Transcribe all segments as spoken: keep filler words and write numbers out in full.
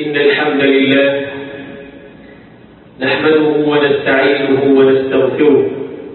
إن الحمد لله نحمده ونستعينه ونستغفره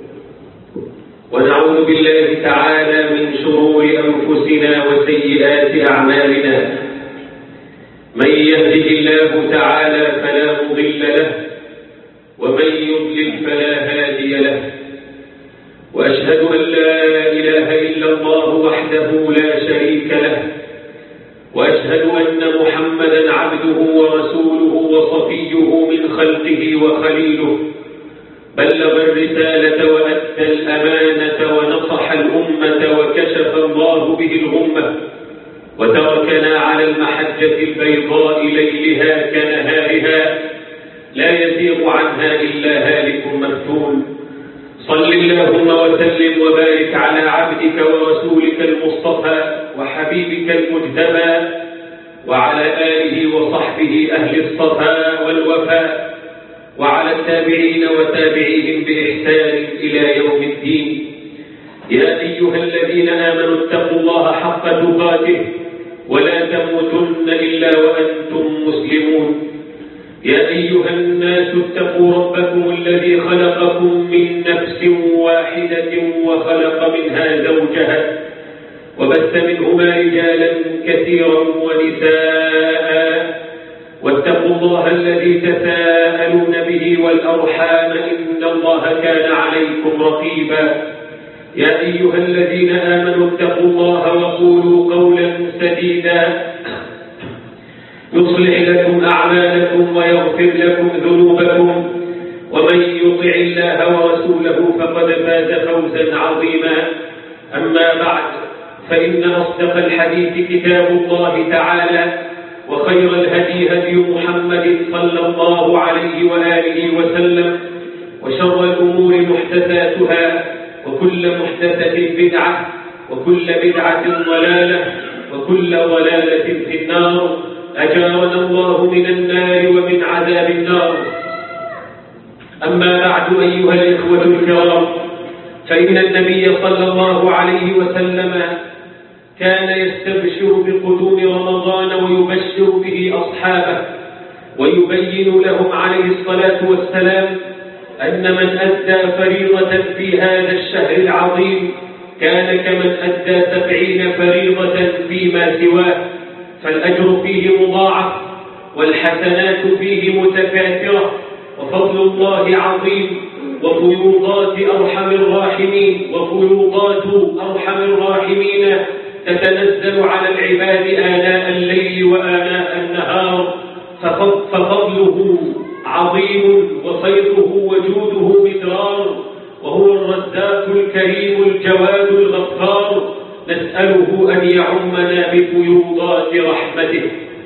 ونعوذ بالله تعالى من شرور أنفسنا وسيئات أعمالنا. من يهده الله تعالى فلا مضل له ومن يضلل فلا هادي له، وأشهد أن لا إله إلا الله وحده لا شريك له، وأشهد أن محمدا عبده ورسوله وصفيه من خلقه وخليله، بلغ الرسالة وأدى الأمانة ونصح الأمة وكشف الله به الغمة، وتركنا على المحجة البيضاء ليلها كنهارها لا يزيغ عنها إلا هالك مفتون. صل اللهم وسلم وبارك على عبدك ورسولك المصطفى وحبيبك المجتبى وعلى آله وصحبه أهل الصفا والوفاء وعلى التابعين وتابعيهم بإحسان إلى يوم الدين. يا أيها الذين آمنوا اتقوا الله حق تقاته ولا تموتن إلا وأنتم مسلمون. يا أيها الناس اتقوا ربكم الذي خلقكم من نفس واحدة وخلق منها زوجها وبث منهما رجالا كثيرا ونساء، واتقوا الله الذي تساءلون به والأرحام إن الله كان عليكم رقيبا. يا أيها الذين آمنوا اتقوا الله وقولوا قولا سديدا يصلح لكم أعمالكم ويغفر لكم ذنوبكم، ومن يطع الله ورسوله فقد فاز فوزا عظيما. أما بعد، فإن أصدق الحديث كتاب الله تعالى، وخير الهدي هدي محمد صلى الله عليه وآله وسلم، وشر الأمور محدثاتها، وكل محدثة بدعة، وكل بدعة ضلالة، وكل ضلالة في النار. أجارنا الله من النار ومن عذاب النار. أما بعد أيها الإخوة الكرام، فإن النبي صلى الله عليه وسلم كان يستبشر بقدوم رمضان ويبشر به أصحابه، ويبين لهم عليه الصلاة والسلام أن من أدى فريضة في هذا الشهر العظيم كان كمن أدى سبعين فريضة فيما سواه، فالأجر فيه مضاعف والحسنات فيه متكاثرة، وفضل الله عظيم، وفيوضات أرحم الراحمين وفيوضات أرحم الراحمين تتنزل على العباد آناء الليل وآناء النهار، ففضله عظيم وصيده وجوده مدرار، وهو الرزاق الكريم الجواد الغفار، نسأله أن يعمنا بفيوضات رحمته.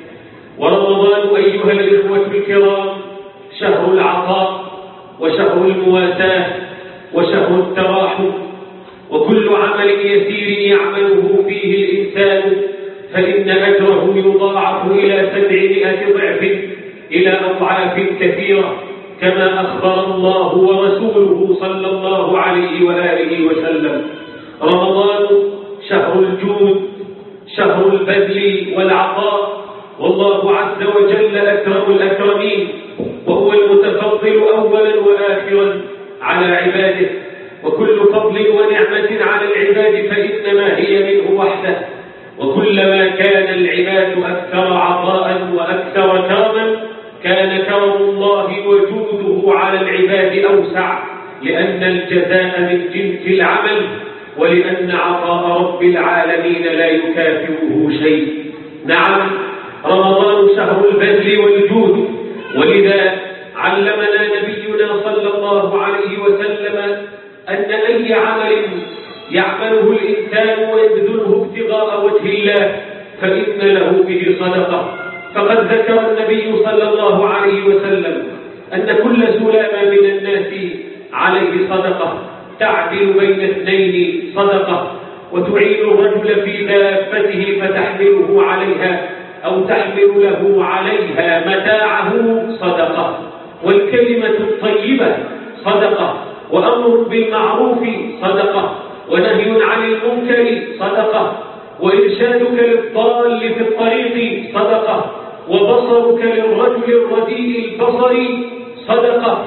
ورمضان أيها الإخوة الكرام شهر العطاء وشهر المواساة وشهر التراحم، وكل عمل يسير يعمله فيه الإنسان فإن أجره يضاعف إلى سبعمائة ضعف إلى أضعاف كثيرة، كما أخبر الله ورسوله صلى الله عليه وآله وسلم. رمضان شهر الجود، شهر البذل والعطاء، والله عز وجل أكرم الأكرمين، وهو المتفضل أولا وآخرا على عباده، وكل فضل ونعمة على العباد فإنما هي منه وحده، وكلما كان العباد أكثر عطاء وأكثر كرما كان كرم الله وجوده على العباد أوسع، لأن الجزاء من جنس العمل، ولأن عطاء رب العالمين لا يكافئه شيء. نعم، رمضان شهر البذل والجود، ولذا علمنا نبينا صلى الله عليه وسلم أن أي عمل يعمله الإنسان ويبذله ابتغاء وجه الله فإن له به صدقة. فقد ذكر النبي صلى الله عليه وسلم أن كل سلامة من الناس عليه صدقة تعدل بين اثنين صدقة، وتعين الرجل في دابته فتحمله عليها أو تحمل له عليها متاعه صدقة، والكلمة الطيبة صدقة، وأمر بالمعروف صدقة، ونهي عن المنكر صدقة، وإرشادك للضال في الطريق صدقة، وبصرك للرجل الرديء البصر صدقة،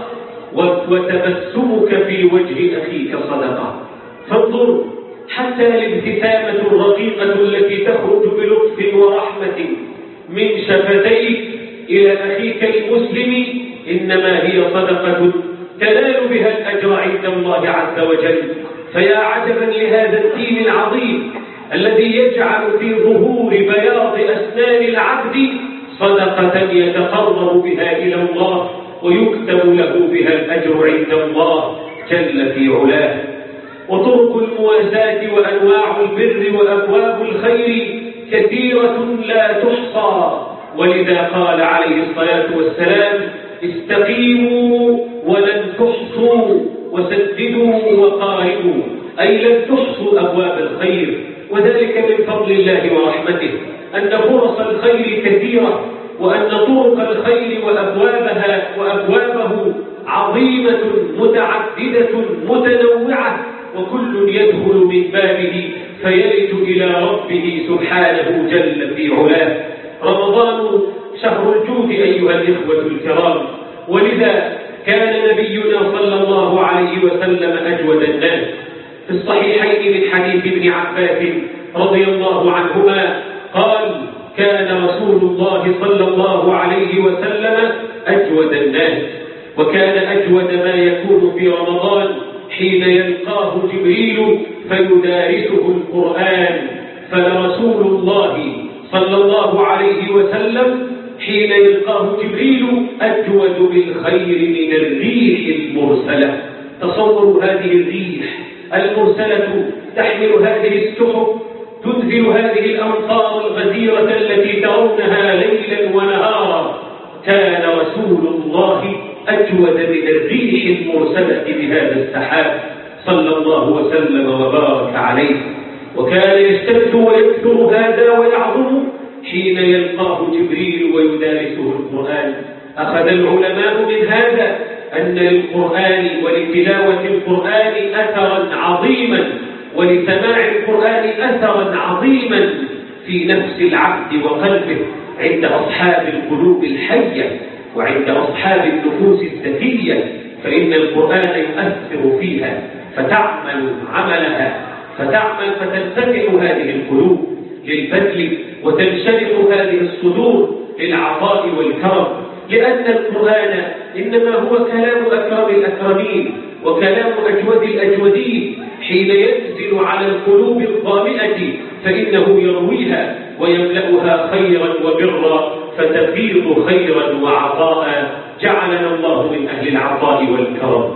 وتبسمك في وجه أخيك صدقة. فانظر حتى الابتسامة الرقيقة التي تخرج بلطف ورحمة من شفتيك إلى أخيك المسلم إنما هي صدقة تنال بها الأجر عند الله عز وجل. فيا عجبا لهذا الدين العظيم الذي يجعل في ظهور بياض أسنان العبد صدقة يتقرب بها إلى الله ويكتب له بها الأجر عند الله جل في علاه. وطرق المواساة وأنواع البر وأبواب الخير كثيرة لا تحصى، ولذا قال عليه الصلاة والسلام: استقيموا ولن تحصوا، وسددوا وقاربوا، أي لن تحصوا أبواب الخير. وذلك من فضل الله ورحمته أن فرص الخير كثيرة، وأن طرق الخير وأبوابها وأبوابه عظيمة متعددة متنوعة، وكل يدخل من بابه فيلج إلى ربه سبحانه جل في علاه. رمضان شهر الجود أيها الإخوة الكرام، ولذا كان نبينا صلى الله عليه وسلم أجود الناس. في الصحيحين من حديث ابن عباس رضي الله عنهما قال: كان رسول الله صلى الله عليه وسلم أجود الناس، وكان أجود ما يكون في رمضان حين يلقاه جبريل فيدارسه القرآن. فلرسول الله صلى الله عليه وسلم حين يلقاه جبريل أجود بالخير من الريح المرسلة. تصوروا هذه الريح المرسلة تحمل هذه السحب تنزل هذه الأمطار الغزيرة التي ترونها ليلا ونهارا. كان رسول الله أجود من الريح المرسلة بهذا السحاب صلى الله وسلم وبارك عليه. وكان يشتد ويكثر هذا ويعظم حين يلقاه جبريل ويدارسه القرآن. أخذ العلماء من هذا أن للقرآن ولتلاوة القرآن أثرا عظيما، ولسماع القرآن أثرا عظيما في نفس العبد وقلبه عند أصحاب القلوب الحية وعند أصحاب النفوس الذكية، فإن القرآن يؤثر فيها فتعمل عملها، فتعمل فتنفتح هذه القلوب للبذل وتنشرح هذه الصدور للعطاء والكرم، لأن القرآن إنما هو كلام أكرم الأكرمين وكلام أجود الأجودين. حين ينزل على القلوب الظامئة فإنه يرويها ويملأها خيرا وبرا فتفيض خيرا وعطاء. جعلنا الله من أهل العطاء والكرم.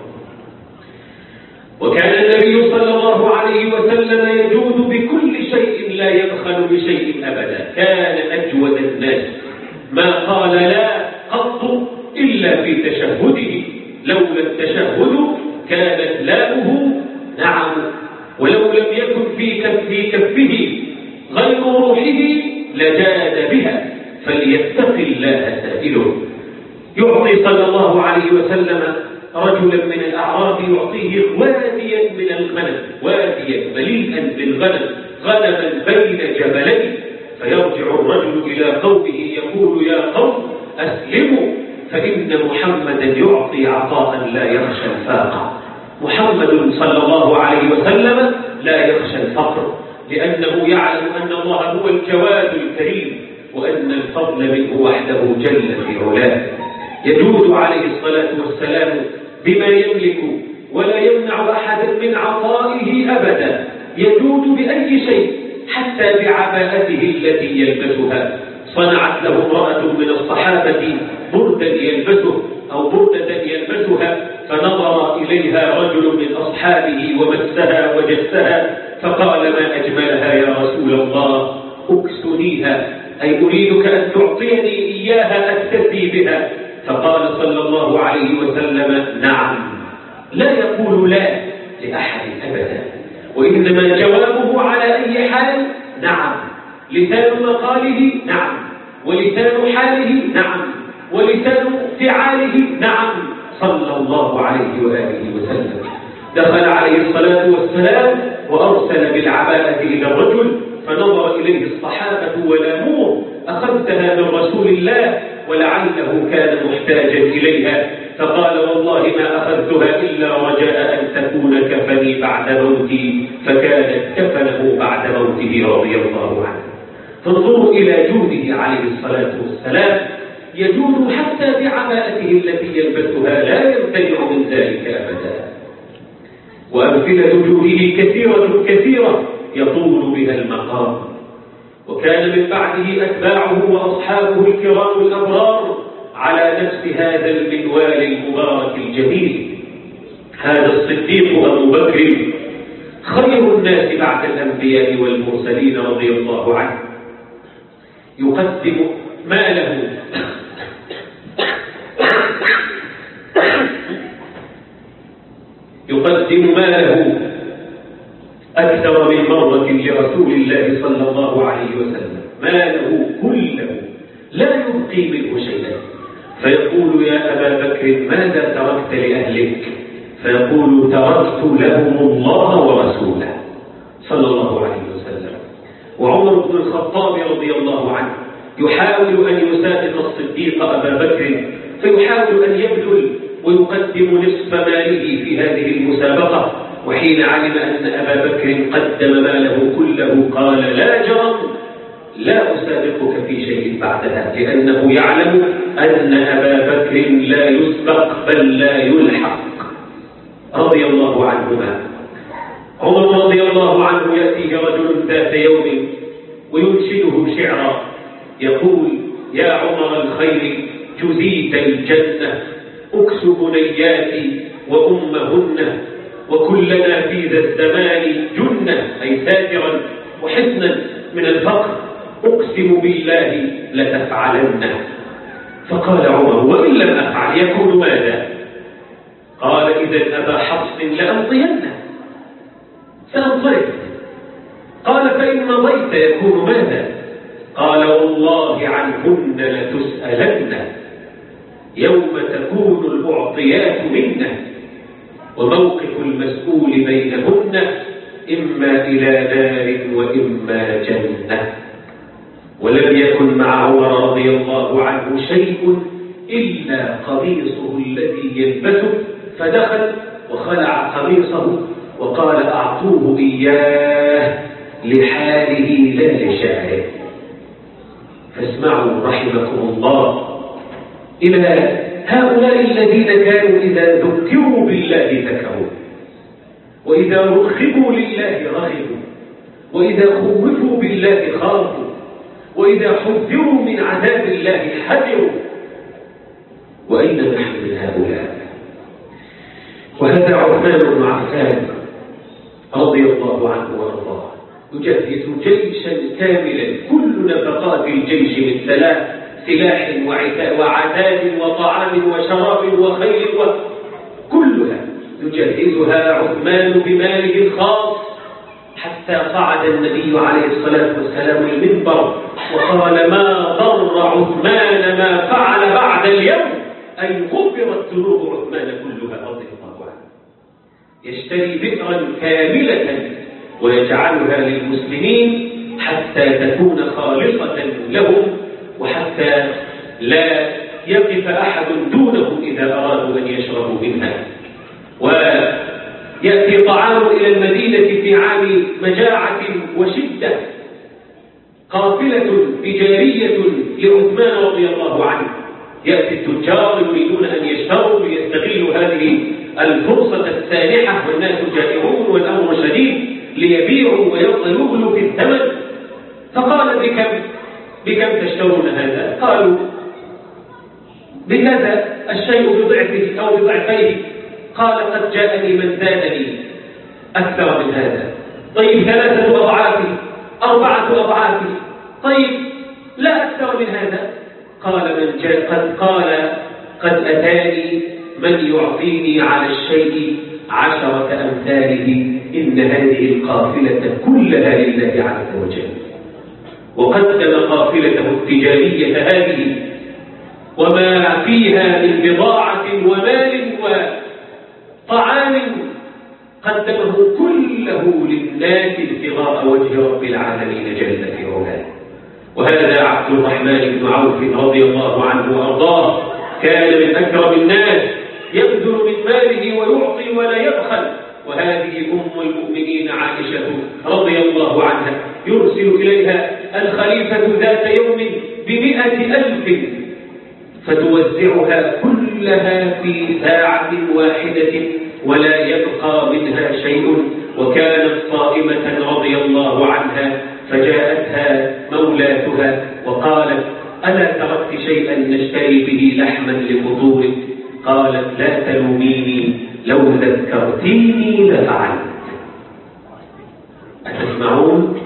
وكان النبي صلى الله عليه وسلم يجود بكل شيء لا يبخل بشيء أبدا. كان أجود الناس، ما قال لا قط إلا في تشهده. لولا التشهد كانت لاؤه نعم، ولو لم يكن في كف كفه غير روحه لجاد بها، فليتق الله سائله. يعطي صلى الله عليه وسلم رجلا من الأعراب يعطيه واديا من الغنم، واديا مليئا بالغنم، غنما بين جبلين، فيرجع الرجل إلى قومه يقول: يا قوم أسلموا فإن محمدا يعطي عطاء لا يخشى الفاقة. محمد صلى الله عليه وسلم لا يخشى الفقر، لأنه يعلم أن الله هو الجواد الكريم وأن الفضل منه وحده جل في علاه. يجود عليه الصلاة والسلام بما يملك ولا يمنع أحدا من عطائه أبدا. يجود بأي شيء، حتى بعباءته التي يلبسها. صنعت له امرأة من الصحابة بردا يلبسه أو بردة يلبسها، فنظر إليها رجل من أصحابه ومسها وجسها فقال: ما أجملها يا رسول الله، أكسنيها، أي أريدك أن تعطيني إياها أكتفي بها. فقال صلى الله عليه وسلم: نعم. لا يقول لا لأحد أبدا، وإنما جوابه على أي حال نعم. لسان مقاله نعم، ولسان حاله نعم، ولسان فعاله نعم، صلى الله عليه وآله وسلم. دخل عليه الصلاة والسلام وأرسل بالعباءة إلى الرجل، فنظر إليه الصحابة ولاموه أخذتها من رسول الله ولعله كان محتاجا إليها، فقال والله ما أخذتها إلا رجاء أن تكون كفني بعد موتي، فكانت كفنه بعد موته رضي الله عنه. فانظروا إلى جوده عليه الصلاة والسلام، يجود حتى بعباءته التي يلبسها، لا يمتنع من ذلك أبدا. وأمثلة جوده كثيرة كثيرة يطول بها المقام. وكان من بعده أتباعه وأصحابه الكرام الأبرار على نفس هذا المنوال المبارك الجميل. هذا الصديق أبو بكر خير الناس بعد الأنبياء والمرسلين رضي الله عنه، يقدم ماله يقدم ماله أكثر من مرة لرسول الله صلى الله عليه وسلم، ماله كله لا يبقي منه شيئا، فيقول يا أبا بكر ماذا تركت لأهلك؟ فيقول تركت لهم الله ورسوله صلى الله عليه وسلم. وعمر بن الخطاب رضي الله عنه يحاول أن يساعد الصديق أبا بكر، فيحاول أن يبذل ويقدم نصف ماله في هذه المسابقة، وحين علم أن أبا بكر قدم ماله كله قال لا جرم لا أسابقك في شيء بعدها، لأنه يعلم أن أبا بكر لا يسبق بل لا يلحق رضي الله عنهما. عمر رضي الله عنه يأتيه رجل ذات يوم وينشده شعرا يقول يا عمر الخير جزيت الجنة أكس بنياتي وأمهن وكلنا في ذا الزمان جنة، أي ساترا وحسنا من الفقر، أقسم بالله لتفعلن. فقال عمر وإن لم أفعل يكون ماذا؟ قال إذا أبا حفص لأمضين، سأنصرف. قال فإن مضيت يكون ماذا؟ قال والله عنهن لتسألن يوم تكون المعطيات منا، وموقف المسؤول بينهن إما إلى نار وإما جنة. ولم يكن مع عمر رضي الله عنه شيء إلا قميصه الذي يلبسه، فدخل وخلع قميصه وقال أعطوه إياه لحاله لا لشعره. فاسمعوا رحمكم الله إلى هؤلاء الذين كانوا إذا ذكروا بالله ذكروا، وإذا رغبوا لله رغبوا، وإذا خوفوا بالله خافوا، وإذا حذروا من عذاب الله حذروا. وأين نحن من هؤلاء؟ وهذا عثمان بن عفان رضي الله عنه وارضاه يجهز جيشا كاملا، كل نفقات الجيش من ثلاث سلاح وعتاد وطعام وشراب وخيل كلها يجهزها عثمان بماله الخاص، حتى صعد النبي عليه الصلاة والسلام المنبر وقال ما ضر عثمان ما فعل بعد اليوم، أي غفرت ذنوب عثمان كلها رضي الله عنه. يشتري بئرا كاملة ويجعلها للمسلمين حتى تكون خالصة لهم، وحتى لا يقف أحد دونهم إذا أرادوا أن يشربوا منها. ويأتي طعام إلى المدينة في عام مجاعة وشدة، قافلة تجارية لعثمان رضي الله عنه، يأتي التجار يريدون أن يشتروا ليستغلوا هذه الفرصة السانحة والناس جائعون والأمر شديد ليبيعوا ويغلوا في الثمن. فقال بكم بكم تشترون هذا؟ قالوا بكذا، الشيء بضعفه أو بضعفيه. قال قد جاءني من زادني أكثر من هذا. طيب ثلاثة أضعاف، أربعة أضعاف، طيب لا أكثر من هذا. قال من جاء قد قال قد أتاني من يعطيني على الشيء عشرة أمثاله، إن هذه القافلة كلها لله عز وجل. وقدم قافلته التجارية هذه وما فيها من بضاعة ومال وطعام قدمه كله للناس ابتغاء وجه رب العالمين جل في علاه. وهذا عبد الرحمن بن عوف رضي الله عنه وأرضاه كان من أكرم الناس، يبذل من ماله ويعطي ولا يبخل. وهذه أم المؤمنين عائشة رضي الله عنها يرسل إليها الخليفة ذات يوم بمئة ألف فتوزعها كلها في ساعة واحدة ولا يبقى منها شيء، وكانت صائمة رضي الله عنها، فجاءتها مولاتها وقالت: ألا تركت شيئا نشتري به لحما لفطورك؟ قالت: لا تلوميني، لو ذكرتيني لفعلت. أتسمعون؟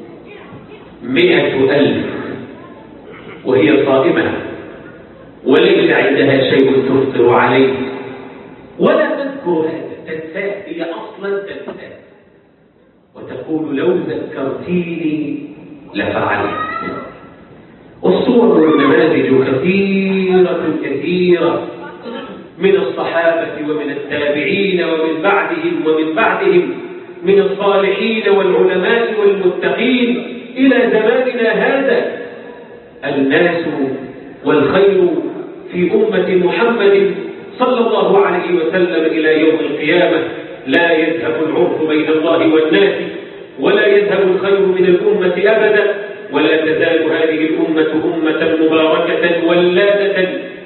مئة ألف وهي صائمة وليس عندها شيء تفطر عليه ولا تذكر هذا، تنساه، هي أصلا تنساه، وتقول: لو ذكرتيني لفعلت. والصور والنماذج كثيرة كثيرة من الصحابة ومن التابعين ومن بعدهم ومن بعدهم من الصالحين والعلماء والمتقين إلى زماننا هذا. الناس والخير في أمة محمد صلى الله عليه وسلم إلى يوم القيامة لا يذهب العرف بين الله والناس، ولا يذهب الخير من الأمة أبدا، ولا تزال هذه الأمة أمة مباركة ولادة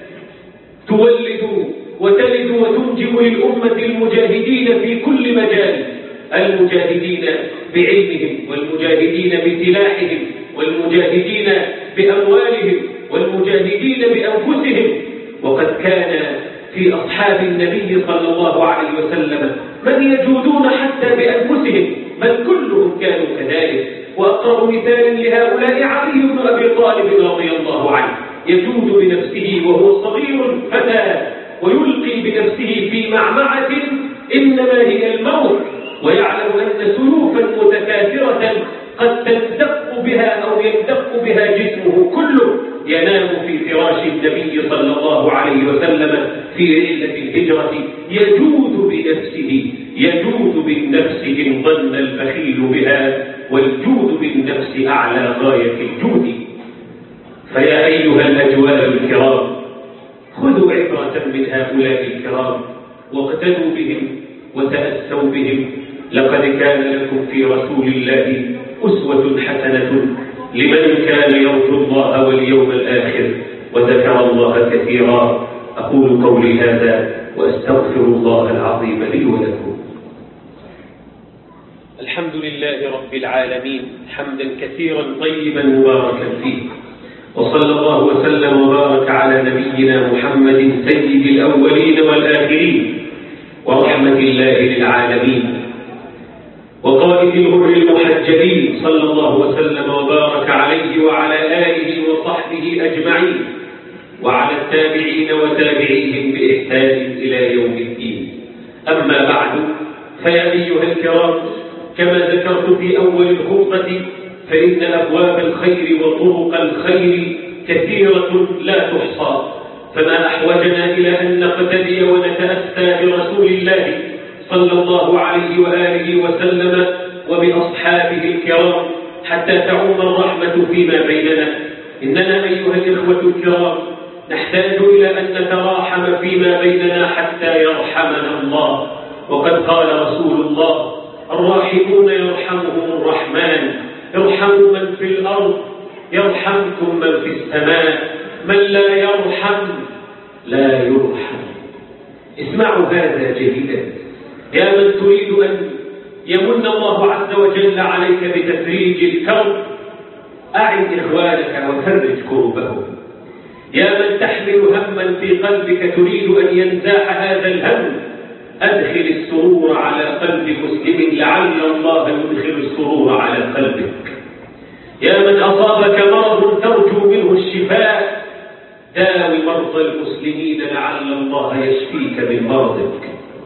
تولد وتلد وتنجب للأمة المجاهدين في كل مجال، المجاهدين بعلمهم، والمجاهدين بسلاحهم، والمجاهدين بأموالهم، والمجاهدين بأنفسهم. وقد كان في أصحاب النبي صلى الله عليه وسلم من يجودون حتى بأنفسهم، بل كلهم كانوا كذلك. وأقرب مثال لهؤلاء علي بن أبي طالب رضي الله عنه، يجود بنفسه وهو صغير فتى، ويلقي بنفسه في معمعة إنما هي الموت، ويعلم أن سيوفا متكاثرة قد تندق بها أو يندق بها جسمه كله، ينام في فراش النبي صلى الله عليه وسلم في رحلة الهجرة، يجود بنفسه، يجود بالنفس إن ظن البخيل بها، والجود بالنفس أعلى غاية الجود. فيا أيها الأجوال الكرام، خذوا عبرة من هؤلاء الكرام واقتدوا بهم وتأسوا بهم. لقد كان لكم في رسول الله أسوة حسنة لمن كان يرجو الله واليوم الآخر وذكر الله كثيرا. أقول قولي هذا وأستغفر الله العظيم لي ولكم. الحمد لله رب العالمين، حمدا كثيرا طيبا مباركا فيه، وصلى الله وسلم وبارك على نبينا محمد سيد الأولين والآخرين ورحمة الله للعالمين، وقائد الغر المحجلين، صلى الله وسلم وبارك عليه وعلى آله وصحبه أجمعين، وعلى التابعين وتابعيهم بإحسان إلى يوم الدين. أما بعد، فيا أيها الكرام، كما ذكرت في أول الخطبة، فإن أبواب الخير وطرق الخير كثيرة لا تحصى، فما أحوجنا إلى أن نقتدي ونتأسى برسول الله صلى الله عليه وآله وسلم وبأصحابه الكرام حتى تعم الرحمة فيما بيننا. إننا أيها الإخوة الكرام نحتاج إلى أن نتراحم فيما بيننا حتى يرحمنا الله. وقد قال رسول الله: الراحمون يرحمهم الرحمن، ارحموا من في الأرض يرحمكم من في السماء، من لا يرحم لا يرحم. اسمعوا هذا جيدا يا من تريد أن يمن الله عز وجل عليك بتفريج الكرب، أعن إخوانك وفرج كربهم. يا من تحمل هما في قلبك تريد أن ينزاح هذا الهم، أدخل السرور على قلب مسلم لعل الله يدخل السرور على قلبك. يا من أصابك مرض ترجو منه الشفاء، داوي مرضى المسلمين لعل الله يشفيك من مرضك.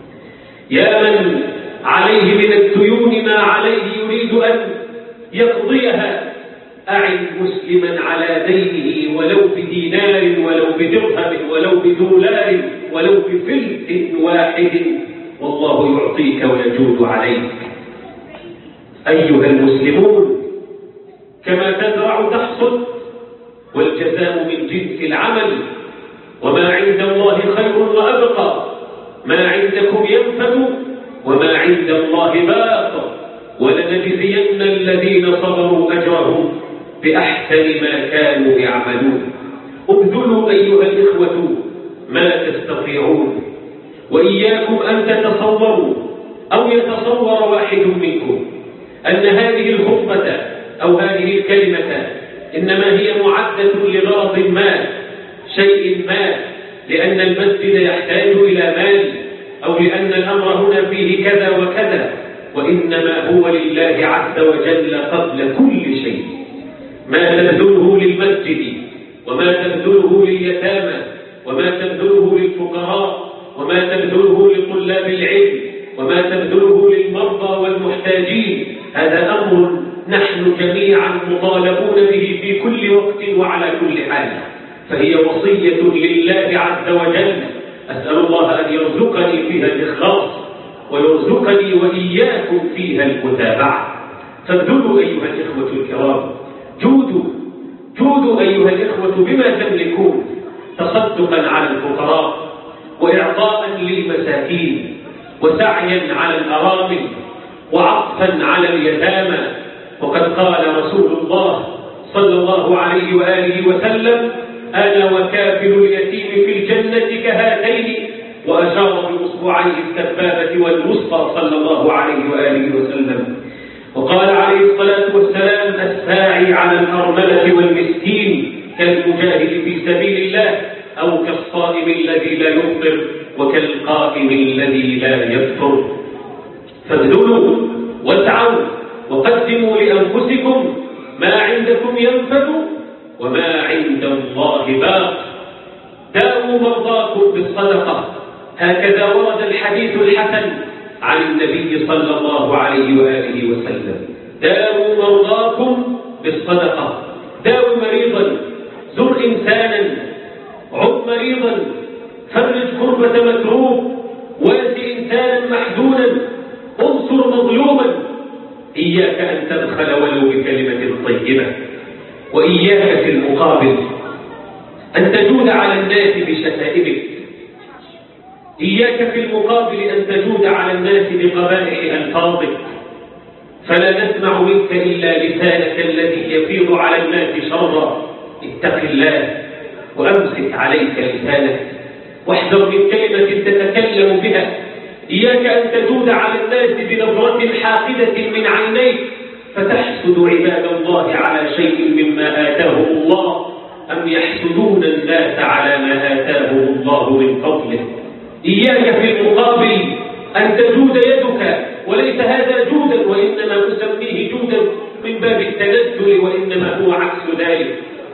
يا من عليه من الديون ما عليه يريد أن يقضيها، أعن مسلما على دينه ولو بدينار ولو بدرهم ولو بدولار ولو بفلس واحد، والله يعطيك ويجود عليك. أيها المسلمون، كما تزرع تحصد، والجزاء من جنس العمل. وما عند الله خير وأبقى، ما عندكم ينفد وما عند الله باق، ولنجزين الذين صبروا أجرهم بأحسن ما كانوا يعملون. ابذلوا أيها الإخوة ما تستطيعون، وإياكم أن تتصوروا أو يتصور واحد منكم أن هذه الخطبة أو هذه الكلمة إنما هي معدة لغرض ما، شيء ما، لأن المسجد يحتاج إلى مال، أو لأن الأمر هنا فيه كذا وكذا، وإنما هو لله عز وجل قبل كل شيء. ما تبذله للمسجد وما تبذله لليتامى وما تبذله للفقراء وما تبذله لطلاب العلم وما تبذله للمرضى والمحتاجين، هذا أمر نحن جميعا مطالبون به في كل وقت وعلى كل حال، فهي وصية لله عز وجل. أسأل الله أن يرزقني فيها الإخلاص ويرزقني وإياكم فيها المتابعة. فابذلوا أيها الإخوة الكرام، جودوا جودوا أيها الإخوة بما تملكون، تصدقا على الفقراء وإعطاء للمساكين وسعيا على الأرامل وعطفا على اليتامى. وقد قال رسول الله صلى الله عليه وآله وسلم: أنا وكافل اليتيم في الجنة كهاتين، وأشار بأصبعيه السبابة والوسطى صلى الله عليه وآله وسلم. وقال عليه الصلاة والسلام: الساعي على الأرملة والمسكين كالمجاهد في سبيل الله، أو كالصائم الذي لا يفطر وكالقائم الذي لا يفطر. فابذلوا واسعوا وقدموا لأنفسكم، ما عندكم ينفد وما عند الله باق. داووا مرضاكم بالصدقة، هكذا ورد الحديث الحسن عن النبي صلى الله عليه وآله وسلم: داووا مرضاكم بالصدقة. داووا مريضا، زر إنسانا، عد مريضا، فرج كربة مكروب، واسي إنسانا محزونا، انصر مظلوما. إياك أن تبخل ولو بكلمة طيبة، وإياك في المقابل أن تجود على الناس بشتائمك. إياك في المقابل أن تجود على الناس بقبائح ألفاظك، فلا نسمع منك إلا لسانك الذي يفيض على الناس شرا. اتق الله وأمسك عليك لسانك، واحذر من كلمة تتكلم بها. إياك أن تجود على الناس بنظرة حاقدة من عينيك فتحسد عباد الله على شيء مما آتاهم الله، أم يحسدون الناس على ما آتاهم الله من فضله. إياك في المقابل أن تجود يدك، وليس هذا جودا، وإنما أسميه جودا من باب التنزل، وإنما هو عكس ذلك.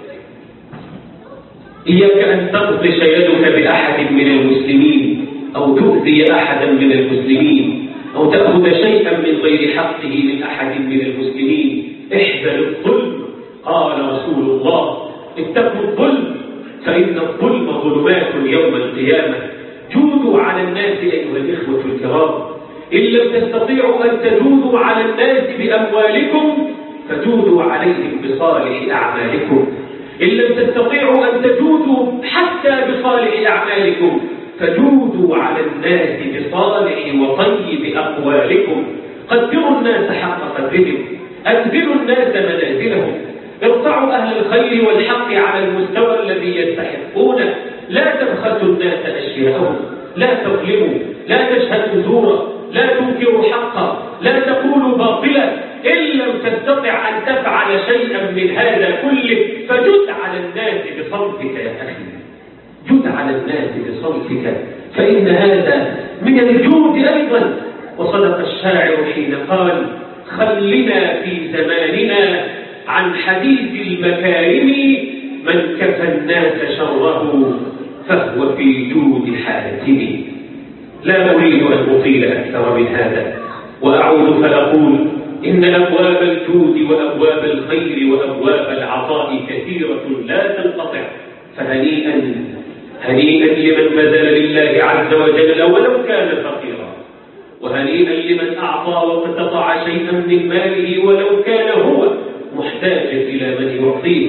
إياك أن تبطش يدك بأحد من المسلمين، أو تؤذي أحدا من المسلمين، أو تأخذ شيئا من غير حقه من أحد من المسلمين. احذر الظلم. قال رسول الله: اتقوا الظلم فإن الظلم ظلمات يوم القيامة. جودوا على الناس أيها الإخوة الكرام. إن لم تستطيعوا أن تجودوا على الناس بأموالكم فجودوا عليهم بصالح أعمالكم. إن لم تستطيعوا أن تجودوا حتى بصالح أعمالكم فجودوا على الناس بصالح وطيب أقوالكم. قدروا الناس حق قدرهم، أنزلوا الناس منازلهم، ارفعوا أهل الخير والحق على المستوى الذي يستحقونه. لا تبخسوا الناس أشياءهم، لا تظلموا، لا تشهدوا زورا، لا تنكروا حقا، لا تقولوا باطلا. إن لم تستطع أن تفعل شيئا من هذا كله فجد على الناس بصمتك يا أخي، جد على الناس بصمتك، فإن هذا من الجود أيضا. وصدق الشاعر حين قال: خلنا في زماننا عن حديث المكارم، من كفى الناس شره فهو في جود حاتم. لا أريد أن أطيل أكثر من هذا، وأعود فأقول: إن أبواب الجود وأبواب الخير وأبواب العطاء كثيرة لا تنقطع، فهنيئا هنيئا لمن بذل لله عز وجل ولو كان فقيرا، وهنيئا لمن أعطى واقتطع شيئا من ماله ولو كان هو محتاجا إلى من يعطيه،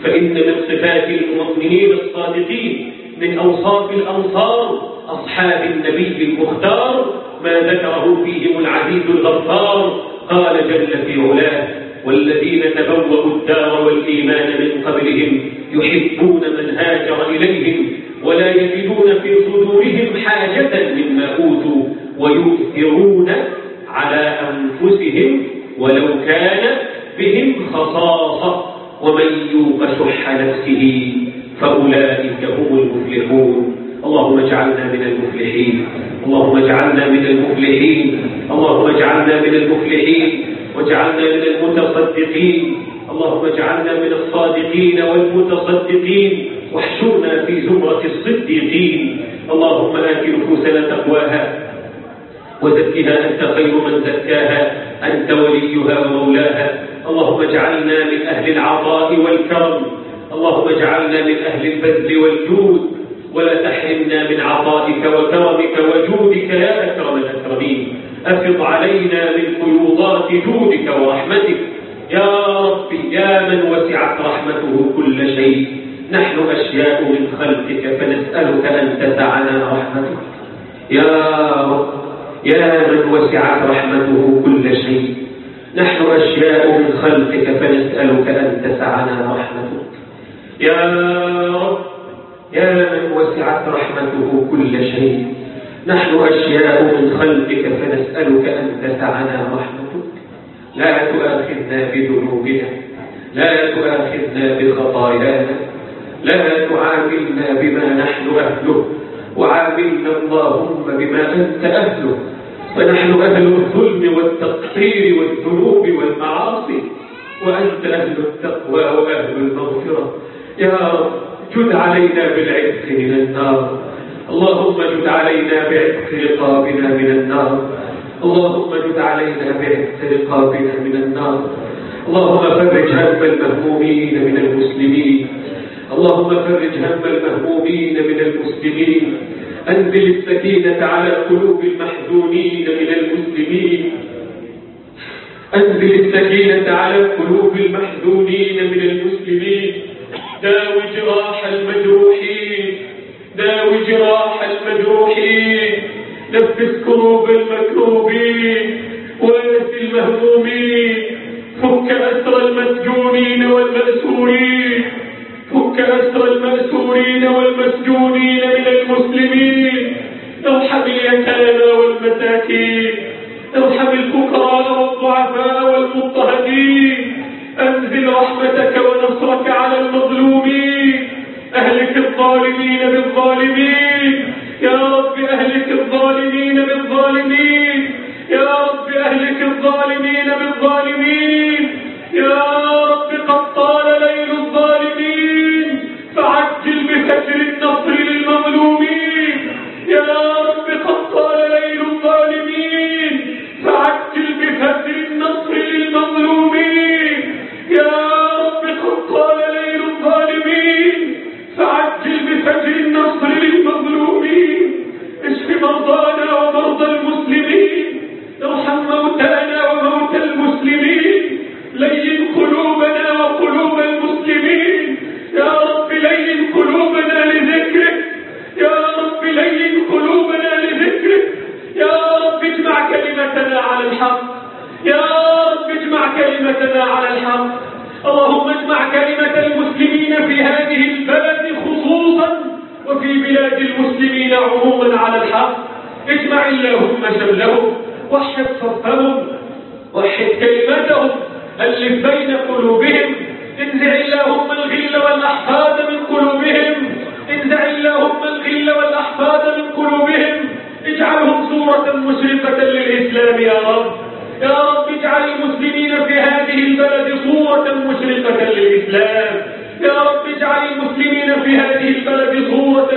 فإن من صفات المؤمنين الصادقين من أوصاف الأنصار أصحاب النبي المختار ما ذكره فيهم العزيز الغفار. قال جل في علاه: والذين تبوأوا الدار والإيمان من قبلهم يحبون من هاجر إليهم ولا يجدون في صدورهم حاجة مما أوتوا ويؤثرون على أنفسهم ولو كان بهم خصاصة ومن يوق شح نفسه فأولئك هم المفلحون. اللهم اجعلنا من المفلحين، اللهم اجعلنا من المفلحين، اللهم اجعلنا من المفلحين واجعلنا من المتصدقين، اللهم اجعلنا من الصادقين والمتصدقين واحشرنا في زمرة الصديقين. اللهم آت نفوسنا تقواها وزكها أنت خير من زكاها أنت وليها ومولاها. اللهم اجعلنا من أهل العطاء والكرم، اللهم اجعلنا من أهل البذل والجود ولا تحرمنا من عطائك وكرمك وجودك يا أكرم الأكرمين. أفض علينا من فيوضات جودك ورحمتك يا ربي يا من وسعت رحمته كل شيء. نحن أشياء من خلقك فنسألك أن تسعنا رحمتك يا رب يا من وسعت رحمته كل شيء. نحن أشياء من خلقك فنسألك أن تسعنا رحمتك يا رب يا من وسعت رحمته كل شيء. نحن أشياء من خلقك فنسألك أن تسعنا رحمتك. لا تؤاخذنا بذنوبنا، لا تؤاخذنا بخطايانا، لا تعاملنا بما نحن أهله، وعاملنا اللهم بما أنت أهله، فنحن أهل الظلم والتقصير والذنوب والمعاصي، وأنت أهل التقوى وأهل المغفرة. يا رب جد علينا بالعتق من النار، اللهم جد علينا بعتق رقابنا من النار، اللهم جد علينا بعتق رقابنا من النار. اللهم فرج هم المهمومين من المسلمين، اللهم فرج هم المهمومين من المسلمين. أنزل السكينة على قلوب المحزونين من المسلمين، أنزل السكينة على قلوب المحزونين من المسلمين. داوي جراح المجروحين، داوي جراح المجروحين، نفس كروب المكروبين وانس المهمومين. فك أسر المسجونين والمأسورين، فك أسر المأسورين والمسجونين من المسلمين. ارحم اليتامى والمساكين، ارحم الفقراء والضعفاء والمضطهدين. أنزل رحمتك ونصرك على المظلومين. أهلك الظالمين بالظالمين يا رب، أهلك الظالمين بالظالمين يا رب، أهلك الظالمين بالظالمين يا رب. قد طال ليل الظالمين فعجل بفجر النصر للمظلومين يا رب. قد طال ليل الظالمين فعجل بفجر النصر للمظلومين يا رب. قد طال ليل الظالمين فعجل بفجر النصر للمظلومين. اشف مرضانا ومرضى المسلمين، ارحم موتانا وموتى المسلمين. لين قلوبنا وقلوب المسلمين يا رب، لين قلوبنا لذكرك يا رب، لين قلوبنا لذكرك يا رب. اجمع كلمتنا على الحق يا رب، اجمع كلمتنا على الحق. اللهم اجمع كلمة المسلمين في هذه البلد خصوصا وفي بلاد المسلمين عموما على الحق. اجمع اللهم شملهم، وحد صفهم، وحد كلمتهم، ألف بين قلوبهم. انزع اللهم الغل والأحقاد من قلوبهم، انزع اللهم الغل والأحقاد من قلوبهم. اجعلهم صورة مشرقة للإسلام يا رب يا رب. اجعل المسلمين في هذه البلد صورة مشرقة للإسلام يا رب. اجعل المسلمين في هذه البلد صورة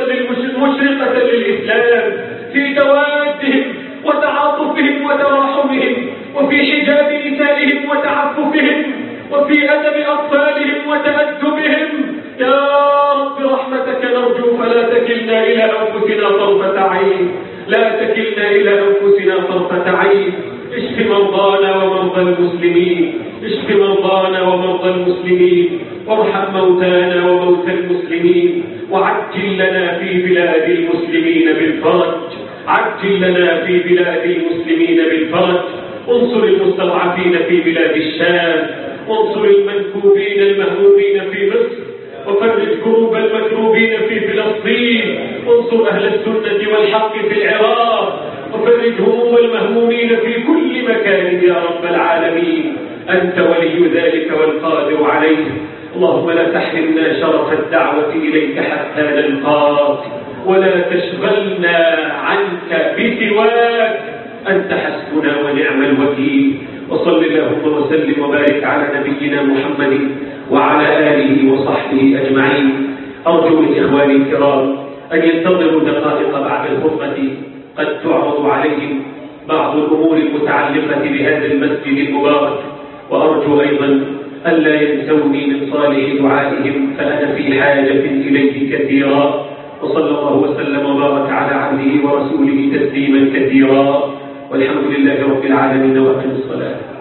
مشرقة للإسلام في توادهم وتعاطفهم وتراحمهم، وفي حجاب نسائهم وتعففهم، وفي أدب أطفالهم وتأدبهم يا رب. رحمتك نرجو فلا تكلنا إلى أنفسنا طرفة عين، لا تكلنا إلى أنفسنا طرفة عين. اشف مرضانا ومرضى المسلمين، اشف مرضانا ومرضى المسلمين، وارحم موتانا وموتى المسلمين، وعجل لنا في بلاد المسلمين بالفرج، عجل لنا في بلاد المسلمين بالفرج، انصر المستضعفين في بلاد الشام، وانصر المنكوبين المهمومين في مصر، وفرج كروب المكروبين في فلسطين، وانصر أهل السنة والحق في العراق، وفرج هموم المهمومين في كل مكان يا رب العالمين، أنت ولي ذلك والقادر عليه. اللهم لا تحرمنا شرف الدعوة إليك حتى نلقاك، ولا تشغلنا عنك بسواك، أنت حسبنا ونعم الوكيل. وصل اللهم وسلم وبارك على نبينا محمد وعلى آله وصحبه أجمعين. أرجو من إخواني الكرام أن ينتظروا دقائق بعد الخطبة، قد تعرض عليهم بعض الأمور المتعلقة بهذا المسجد المبارك، وأرجو أيضا ألا ينسوني من صالح دعائهم، فأنا في حاجة إليه كثيرا. وصلى الله وسلم وبارك على عبده ورسوله تسليما كثيرا، والحمد لله رب العالمين، وأقم الصلاة.